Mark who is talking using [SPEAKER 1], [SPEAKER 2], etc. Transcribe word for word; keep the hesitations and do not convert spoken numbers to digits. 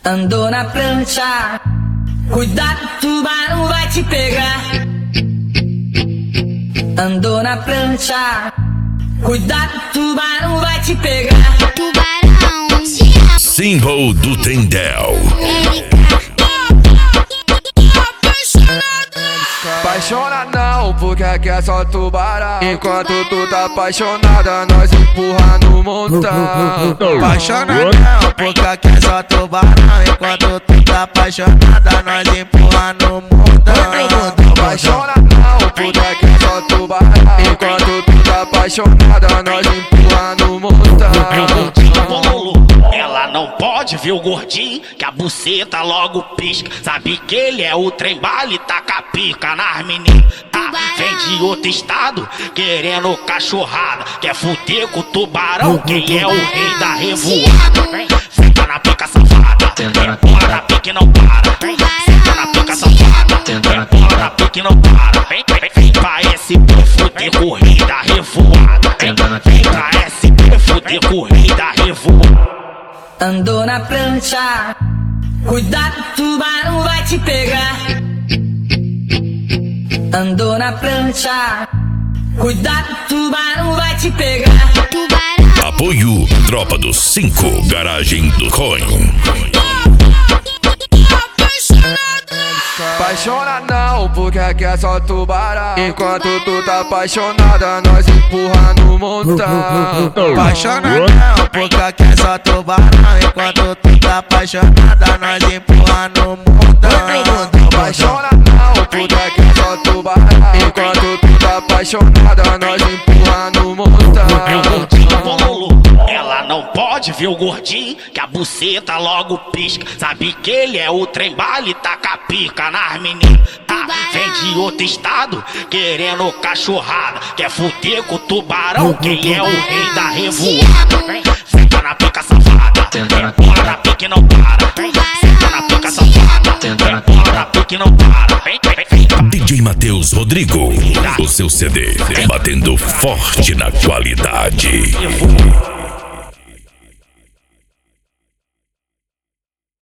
[SPEAKER 1] Andou na prancha, cuidado, tubarão vai te pegar. Andou na prancha, cuidado, tubarão vai te pegar.
[SPEAKER 2] Tubarão,
[SPEAKER 3] símbolo do Tendel.
[SPEAKER 4] Apaixona não, porque aqui é só tubarão. Enquanto tu tá apaixonada, nós empurra no montão.
[SPEAKER 5] Apaixona não, porque aqui é só tubarão. Enquanto tu tá apaixonada, nós empurra no montão.
[SPEAKER 4] Apaixona não, porque aqui é só tubarão. Enquanto tu tá apaixonada, nós empurra no montão.
[SPEAKER 6] Ela não pode ver o gordinho, que a buceta logo pisca. Sabe que ele é o trem bala e taca pica nas meninas. Ah, vem de outro estado, querendo cachorrada. Quer fuder com o tubarão, quem é o rei da revoada. Senta na pica safada, bola na pique não para. Senta na pica safada, bola na pique não para. Vem, vem, vem pra S P fuder com o rei da revoada. Vem pra S P fuder com o rei da revoada.
[SPEAKER 1] Andou na prancha, cuidado, tubarão vai te pegar. Andou na prancha, cuidado, tubarão vai te pegar.
[SPEAKER 2] tubarão.
[SPEAKER 3] Apoio Tropa dos cinco, Garagem do Coin.
[SPEAKER 4] Apaixona não, porque aqui é só tubarão. Enquanto tu tá apaixonada, nós empurra no montão.
[SPEAKER 5] Apaixona não, porque aqui é só tubarão. Enquanto tu tá apaixonada, nós empurra no montão.
[SPEAKER 4] Apaixona não, porque aqui é só tubarão. Enquanto tu tá apaixonada, nós empurra no montão.
[SPEAKER 6] Ela não pode ver o gordinho, que a buceta logo pisca. Sabe que ele é o trem bala e taca pica nas meninas. Ah, vem de outro estado, querendo cachorrada. Quer fuder com o tubarão, quem é o rei da revoada. Senta na pica safada, bola na pique não para. Senta na pica safada, bola na pique não para. Vem, vem, vem.
[SPEAKER 3] D J Matheus Rodrigo, o seu C D batendo forte na qualidade.